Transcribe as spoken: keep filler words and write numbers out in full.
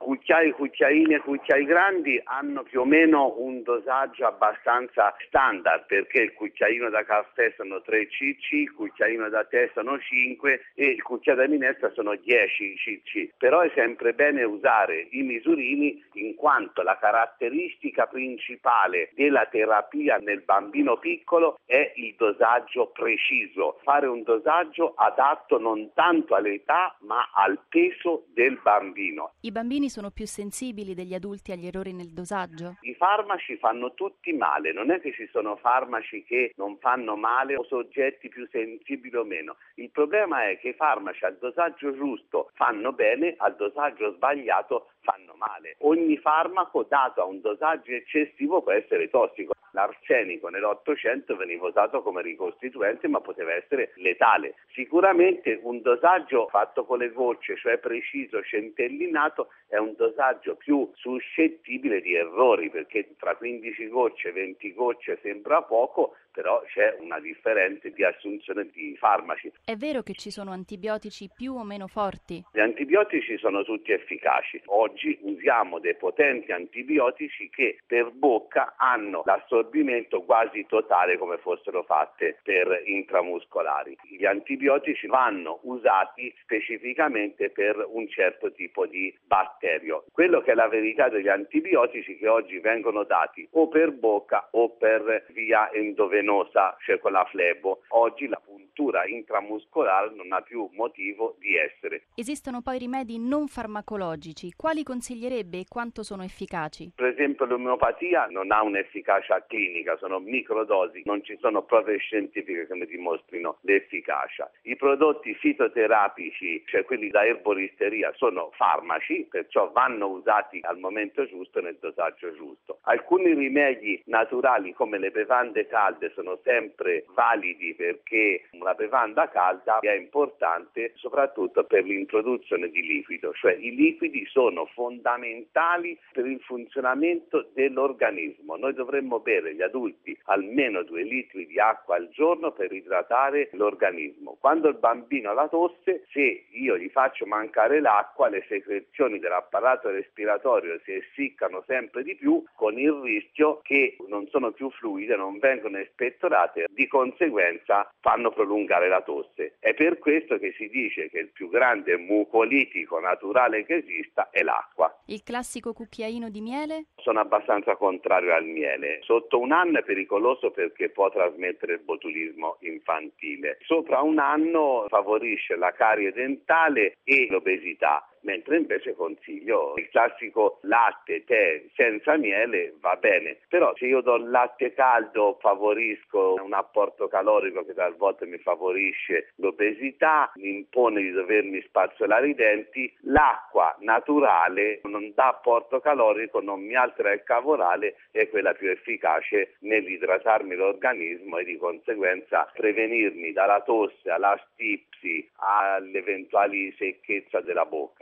cucchiai, cucchiaini e cucchiai grandi hanno più o meno un dosaggio abbastanza standard, perché il cucchiaino da caffè sono tre cc, il cucchiaino da tè sono cinque e il cucchiaio da minestra sono dieci cc. Però è sempre bene usare i misurini, in quanto la caratteristica principale della terapia nel bambino piccolo è il dosaggio preciso, fare un dosaggio adatto non tanto all'età ma al peso del bambino. I bambini sono più sensibili degli adulti agli errori nel dosaggio? I farmaci fanno tutti male, non è che ci sono farmaci che non fanno male o soggetti più sensibili o meno. Il problema è che i farmaci al dosaggio giusto fanno bene, al dosaggio sbagliato fanno male. Ogni farmaco dato a un dosaggio eccessivo può essere tossico. L'arsenico nell'Ottocento veniva usato come ricostituente ma poteva essere letale. Sicuramente un dosaggio fatto con le gocce, cioè preciso, centellinato, è un dosaggio più suscettibile di errori, perché tra quindici gocce e venti gocce sembra poco, però c'è una differenza di assunzione di farmaci. È vero che ci sono antibiotici più o meno forti? Gli antibiotici sono tutti efficaci. Oggi usiamo dei potenti antibiotici che per bocca hanno l'assorbimento quasi totale come fossero fatte per intramuscolari. Gli antibiotici vanno usati specificamente per un certo tipo di batterio. Quello che è la verità degli antibiotici che oggi vengono dati o per bocca o per via endovenosa, cioè con la flebo. Oggi la puntura intramuscolare non ha più motivo di essere. Esistono poi rimedi non farmacologici. Quali consiglierebbe e quanto sono efficaci? Per esempio l'omeopatia non ha un'efficacia clinica, sono microdosi, non ci sono prove scientifiche che ne dimostrino l'efficacia. I prodotti fitoterapici, cioè quelli da erboristeria, sono farmaci, perciò vanno usati al momento giusto e nel dosaggio giusto. Alcuni rimedi naturali come le bevande calde sono sempre validi, perché una bevanda calda è importante soprattutto per l'introduzione di liquido, cioè i liquidi sono fondamentali per il funzionamento dell'organismo. Noi dovremmo bere, gli adulti, almeno due litri di acqua al giorno per idratare l'organismo. Quando il bambino ha la tosse, se io gli faccio mancare l'acqua, le secrezioni dell'apparato respiratorio si essiccano sempre di più, con il rischio che non sono più fluide, non vengono espettorate, di conseguenza fanno prolungare la tosse. È per questo che si dice che il più grande mucolitico naturale che esista è l'acqua. Il classico cucchiaino di miele? Sono abbastanza contrario al miele. Sotto un anno è pericoloso perché può trasmettere il botulismo infantile. Sopra un anno favorisce la carie dentale e l'obesità, mentre invece consiglio il classico latte, tè senza miele, va bene. Però se io do il latte caldo favorisco un apporto calorico che talvolta mi favorisce l'obesità, mi impone di dovermi spazzolare i denti. L'acqua naturale non dà apporto calorico, non mi altera il cavorale, è quella più efficace nell'idratarmi l'organismo e di conseguenza prevenirmi dalla tosse alla stipsi, alle eventuali secchezza della bocca.